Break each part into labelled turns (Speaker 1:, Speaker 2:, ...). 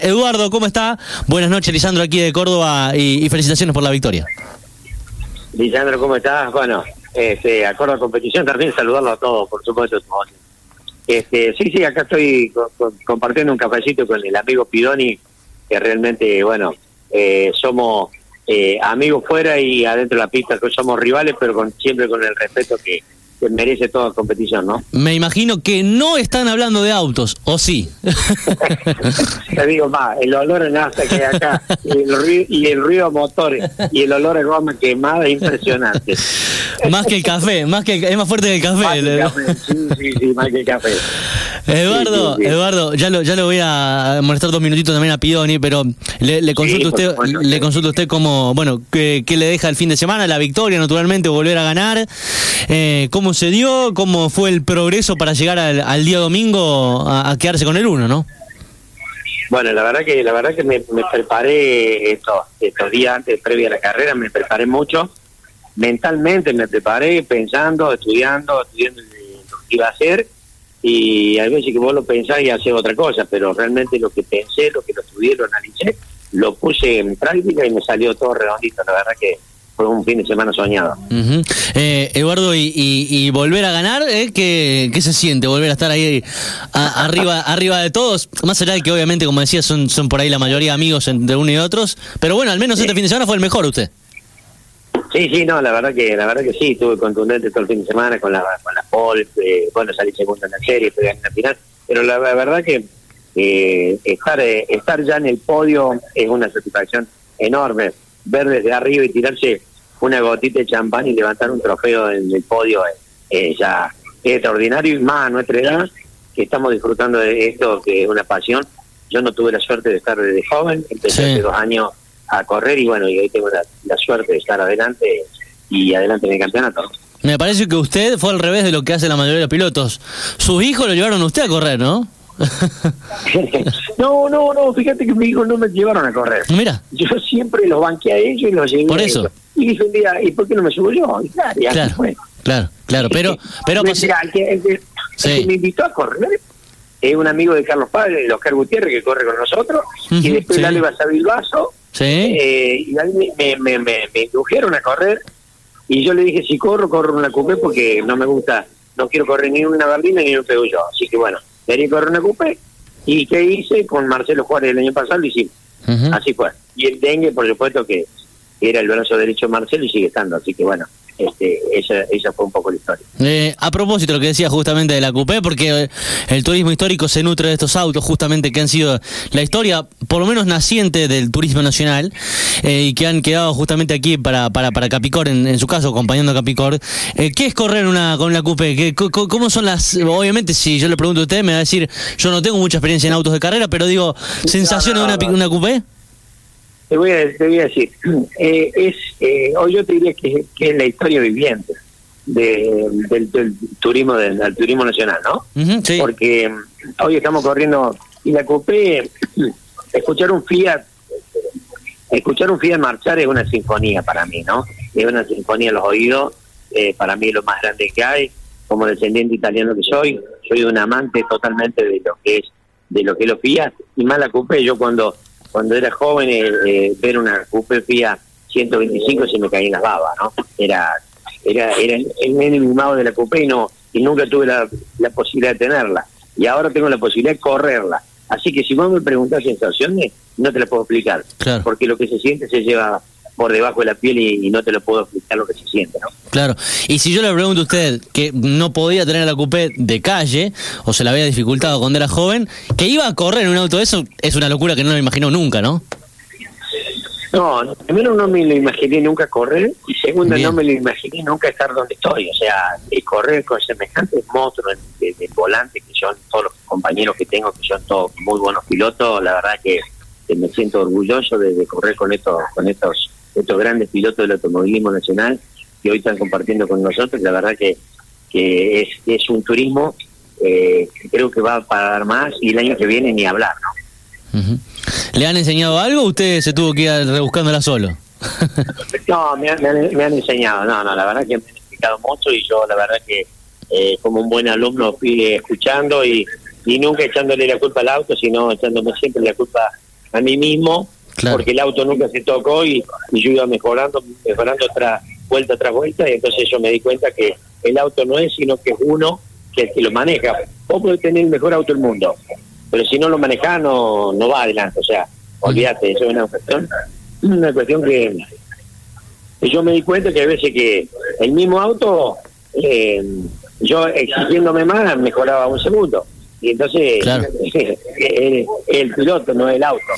Speaker 1: Eduardo, ¿cómo está? Buenas noches, Lisandro, aquí de Córdoba, y felicitaciones por la victoria.
Speaker 2: Lisandro, ¿cómo estás? Bueno, a Córdoba Competición también saludarlo a todos, por supuesto. Sí, acá estoy compartiendo un cafecito con el amigo Pidoni, que realmente, bueno, somos amigos fuera y adentro de la pista, que somos rivales, pero siempre con el respeto que merece toda competición, ¿no?
Speaker 1: Me imagino que no están hablando de autos, ¿o sí?
Speaker 2: Te digo más, el olor a nafta que hay acá, y el ruido a motores, y el olor a goma quemada es impresionante.
Speaker 1: Más que el café, es más fuerte que el café.
Speaker 2: Más que el café. Sí, más que el café.
Speaker 1: Eduardo,
Speaker 2: sí.
Speaker 1: Eduardo, ya lo voy a molestar 2 minutitos también a Pidoni, pero le consulto a usted cómo, bueno, qué le deja el fin de semana, la victoria, naturalmente, volver a ganar, cómo se dio, cómo fue el progreso para llegar al día domingo a quedarse con el 1, ¿no?
Speaker 2: Bueno, la verdad que me preparé estos días antes, previa a la carrera, me preparé mucho, mentalmente me preparé, pensando, estudiando lo que iba a hacer, y hay veces que vos lo pensás y haces otra cosa, pero realmente lo que pensé, lo que lo estudié, lo analicé, lo puse en práctica y me salió todo redondito. La verdad que fue un fin de semana soñado.
Speaker 1: Uh-huh. Eduardo, y volver a ganar, ¿qué se siente? Volver a estar ahí arriba de todos, más allá de que obviamente, como decía, son por ahí la mayoría amigos entre uno y otros, pero bueno, al menos este fin de semana fue el mejor usted.
Speaker 2: Sí, no, la verdad que sí, estuve contundente todo el fin de semana con la pole, bueno, salí segundo en la serie, estoy en la final, pero la verdad que estar ya en el podio es una satisfacción enorme. Ver desde arriba y tirarse una gotita de champán y levantar un trofeo en el podio ya es extraordinario, y más a nuestra edad, que estamos disfrutando de esto, que es una pasión. Yo no tuve la suerte de estar desde joven, empecé hace 2 años a correr, y bueno, y hoy tengo la suerte de estar adelante en el campeonato.
Speaker 1: Me parece que usted fue al revés de lo que hace la mayoría de los pilotos. Sus hijos lo llevaron a usted a correr, ¿no?
Speaker 2: No, fíjate que mis hijos no me llevaron a correr.
Speaker 1: Mira.
Speaker 2: Yo siempre los banqué a ellos y los llevé.
Speaker 1: Por eso.
Speaker 2: A ellos. Y dije un día, ¿y por qué no me subo yo? Y
Speaker 1: Claro, pero
Speaker 2: mira, el que me invitó a correr es un amigo de Carlos Padre, el Oscar Gutiérrez, que corre con nosotros, y después Lale Basavilbaso, y ahí me indujeron a correr, y yo le dije, si corro una coupé, porque no me gusta, no quiero correr ni una berlina ni un Peugeot, así que bueno, quería correr una coupé. ¿Y qué hice? Con Marcelo Juárez el año pasado lo hicimos. Así fue. Y el dengue, por supuesto, que era el brazo derecho de Marcelo y sigue estando. Así que bueno, esa fue un poco la historia.
Speaker 1: A propósito de lo que decía justamente de la coupé, porque el turismo histórico se nutre de estos autos justamente que han sido la historia, por lo menos naciente, del turismo nacional, y que han quedado justamente aquí para Capicor, en su caso, acompañando a Capicor. ¿Qué es correr con la coupé? ¿Cómo son las...? Obviamente, si yo le pregunto a usted, me va a decir, yo no tengo mucha experiencia en autos de carrera, pero digo, ¿sensaciones de una coupé?
Speaker 2: Te voy a decir, hoy yo te diría que es la historia viviente del turismo del turismo nacional, ¿no?
Speaker 1: Sí.
Speaker 2: Porque hoy estamos corriendo, y la coupé, escuchar un Fiat marchar es una sinfonía para mí, ¿no? Es una sinfonía en los oídos, para mí es lo más grande que hay. Como descendiente italiano que soy un amante totalmente de lo que es los Fiat, y más la coupé. Yo cuando era joven, ver una coupé Fiat 125 se me caían las babas, ¿no? Era el nene mimado de la coupé, y nunca tuve la posibilidad de tenerla, y ahora tengo la posibilidad de correrla. Así que si vos me preguntás sensaciones, no te la puedo explicar,
Speaker 1: claro,
Speaker 2: porque lo que se siente se lleva por debajo de la piel, y no te lo puedo explicar lo que se siente, ¿no?
Speaker 1: Claro. Y si yo le pregunto a usted que no podía tener la coupé de calle, o se la había dificultado cuando era joven, que iba a correr en un auto de eso, es una locura que no lo imaginó nunca, ¿no?
Speaker 2: No, primero no me lo imaginé nunca correr, y segundo no me lo imaginé nunca estar donde estoy. O sea, correr con semejantes monstruos de volante, que son todos los compañeros que tengo, que son todos muy buenos pilotos. La verdad que me siento orgulloso de correr con estos grandes pilotos del automovilismo nacional que hoy están compartiendo con nosotros. La verdad que es un turismo que creo que va a dar más, y el año que viene ni hablar, ¿no?
Speaker 1: Uh-huh. ¿Le han enseñado algo o usted se tuvo que ir rebuscándola solo?
Speaker 2: No, me han enseñado. No, la verdad que me han explicado mucho, y yo la verdad que como un buen alumno fui escuchando, y nunca echándole la culpa al auto, sino echándome siempre la culpa a mí mismo,
Speaker 1: claro,
Speaker 2: porque el auto nunca se tocó y yo iba mejorando vuelta tras vuelta, y entonces yo me di cuenta que el auto no es, sino que es uno que el que lo maneja. Vos podés tener el mejor auto del mundo, pero si no lo manejás no va adelante, o sea, olvídate, eso es una cuestión que yo me di cuenta que a veces que el mismo auto, yo exigiéndome más, mejoraba un segundo. Y entonces,
Speaker 1: claro,
Speaker 2: el piloto, no el auto.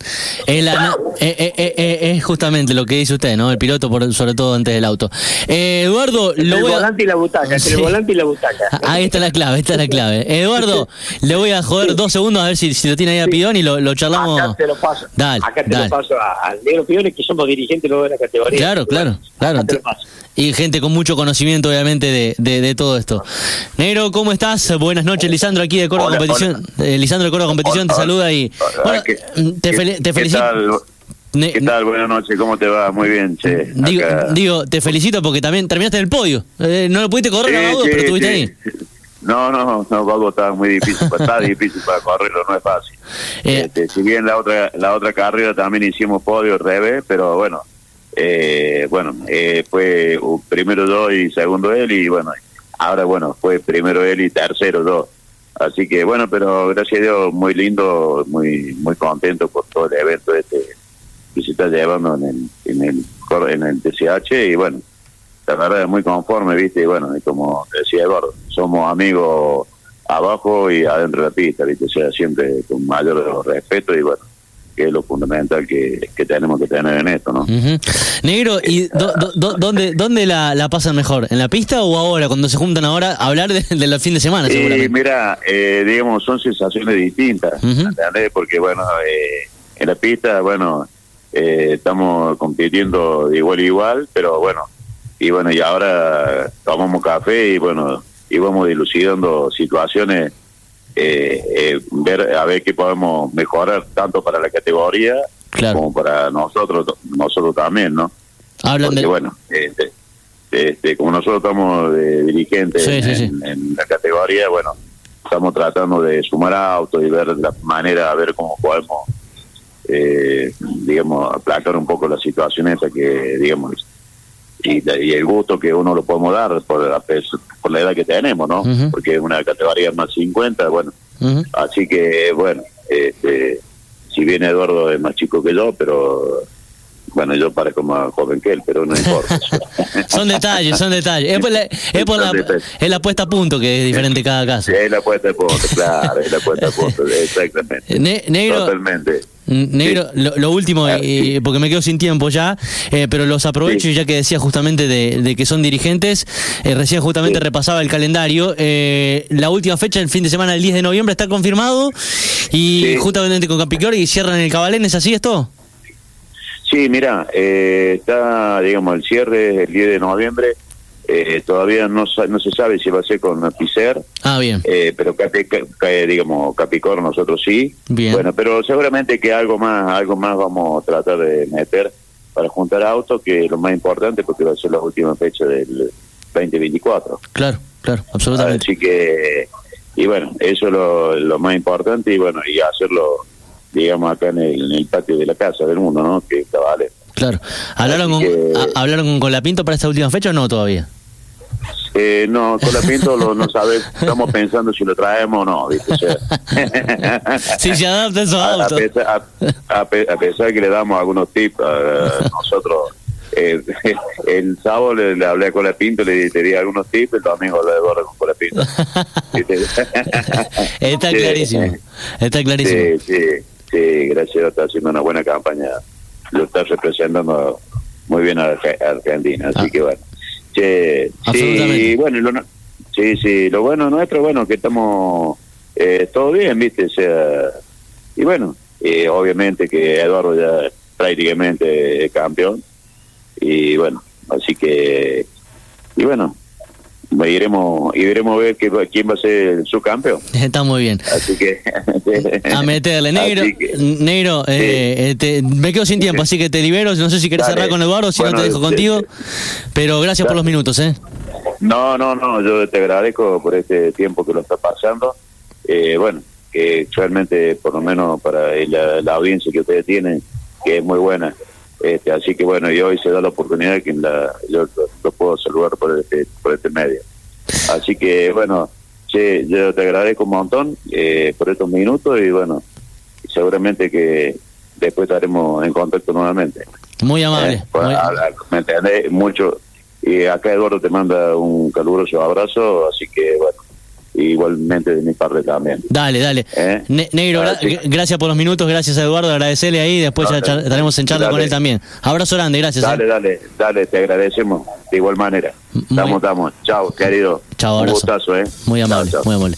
Speaker 1: Es justamente lo que dice usted, ¿no? El piloto, sobre todo antes del auto. Eduardo,
Speaker 2: el volante y la butaca, sí. El volante y la butaca.
Speaker 1: Ahí está la clave, Eduardo, le voy a joder 2 segundos a ver si lo tiene ahí a Pidón y lo charlamos.
Speaker 2: Acá te lo paso.
Speaker 1: Acá
Speaker 2: te lo paso al negro Pidón, que somos dirigentes luego de la categoría.
Speaker 1: Claro.
Speaker 2: Acá te lo paso.
Speaker 1: Y gente con mucho conocimiento, obviamente, de todo esto. Negro, ¿cómo estás? Buenas noches, Lisandro, aquí de Córdoba Competición. Lisandro de Córdoba Competición te saluda y... Bueno, te felicito.
Speaker 3: ¿Qué tal? Buenas noches, ¿cómo te va? Muy bien, che.
Speaker 1: Digo, te felicito porque también terminaste en el podio. No lo pudiste correr, Vago, pero estuviste ahí.
Speaker 3: No, Vago estaba muy difícil, está difícil para correrlo, no es fácil. Si bien la otra carrera también hicimos podio al revés, pero bueno, fue primero yo y segundo él, y bueno, ahora fue primero él y tercero yo. Así que bueno, pero gracias a Dios, muy lindo, muy contento por todo el evento que se está llevando en el TCH, y bueno, la verdad es muy conforme, viste, y bueno, y como decía Eduardo, somos amigos abajo y adentro de la pista, viste, o sea, siempre con mayor respeto, y bueno, que es lo fundamental que tenemos que tener en esto, ¿no?
Speaker 1: Uh-huh. Negro, ¿y dónde la pasan mejor? ¿En la pista o ahora, cuando se juntan ahora a hablar de los fin de semana, seguramente?
Speaker 3: Mira, digamos, son sensaciones distintas,
Speaker 1: uh-huh,
Speaker 3: ¿entendés? Porque bueno, en la pista, estamos compitiendo de igual a igual, pero y ahora tomamos café y y vamos dilucidando situaciones, a ver qué podemos mejorar tanto para la categoría, claro, como para nosotros también, ¿no?
Speaker 1: Hablan
Speaker 3: porque como nosotros estamos de dirigentes en la categoría, estamos tratando de sumar autos y ver la manera, a ver cómo podemos aplacar un poco la situación esa que, y el gusto que uno lo podemos dar por la edad que tenemos, ¿no?
Speaker 1: Uh-huh.
Speaker 3: Porque es una categoría más 50,
Speaker 1: uh-huh,
Speaker 3: así que, si bien Eduardo es más chico que yo, pero... yo parezco más joven que él, pero no importa.
Speaker 1: Son detalles. Es la puesta a punto, que es diferente cada caso.
Speaker 3: Sí, es la puesta a punto, claro, es la puesta a punto, exactamente.
Speaker 1: Negro,
Speaker 3: totalmente.
Speaker 1: Negro,
Speaker 3: sí.
Speaker 1: lo último,
Speaker 3: Sí.
Speaker 1: porque me quedo sin tiempo ya, pero los aprovecho,
Speaker 3: Sí.
Speaker 1: ya que decía justamente de que son dirigentes, recién justamente
Speaker 3: Sí.
Speaker 1: repasaba el calendario, la última fecha, el fin de semana del 10 de noviembre, está confirmado, y
Speaker 3: Sí.
Speaker 1: justamente con Capiclor y cierran el Cabalén, ¿es así esto?
Speaker 3: Sí, mira, está, el cierre el 10 de noviembre, todavía no se sabe si va a ser con Picer.
Speaker 1: Ah, bien.
Speaker 3: Pero Capicor nosotros sí.
Speaker 1: Bien.
Speaker 3: Bueno, pero seguramente que algo más vamos a tratar de meter para juntar autos, que es lo más importante, porque va a ser la última fecha del 2024.
Speaker 1: Claro, absolutamente.
Speaker 3: Así que, eso es lo más importante, y hacerlo, acá en el patio de la casa del mundo, ¿no? Que está vale.
Speaker 1: Claro. ¿Hablaron con Colapinto para esta última fecha o no todavía?
Speaker 3: No, Colapinto no sabe, estamos pensando si lo traemos o no, ¿viste? O sea,
Speaker 1: si se adapta esos autos.
Speaker 3: A pesar que le damos algunos tips a nosotros, el sábado le hablé a Colapinto, le di algunos tips, el domingo hablé de Eduardo con Colapinto.
Speaker 1: Está clarísimo.
Speaker 3: Sí, gracias a Dios está haciendo una buena campaña, lo está representando muy bien a Argentina, así que lo bueno nuestro, que estamos todo bien, viste, o sea, y obviamente que Eduardo ya prácticamente es campeón, y así que, iremos a ver quién va a ser su campeón.
Speaker 1: Está muy bien.
Speaker 3: Así que
Speaker 1: a meterle, Negro, me quedo sin tiempo, así que te libero. No sé si querés cerrar con Eduardo, si no te dejo contigo, pero gracias por los minutos.
Speaker 3: No, yo te agradezco por este tiempo que lo está pasando. que realmente, por lo menos para la audiencia que ustedes tienen, que es muy buena. Así que bueno, y hoy se da la oportunidad que yo lo puedo saludar por este medio. Así que bueno, che, yo te agradezco un montón por estos minutos y bueno, seguramente que después estaremos en contacto nuevamente.
Speaker 1: Muy amable.
Speaker 3: ¿Me entendés? Mucho. Y acá Eduardo te manda un caluroso abrazo, así que bueno, igualmente de mi parte también.
Speaker 1: Dale. Negro, gracias por los minutos, gracias a Eduardo, agradecerle ahí, después ya estaremos en charla con él también. Abrazo grande, gracias.
Speaker 3: Dale, te agradecemos de igual manera. Estamos. Chao, querido.
Speaker 1: Chao, abrazo.
Speaker 3: Un gustazo,
Speaker 1: Muy amable,
Speaker 3: chao.
Speaker 1: Muy amable.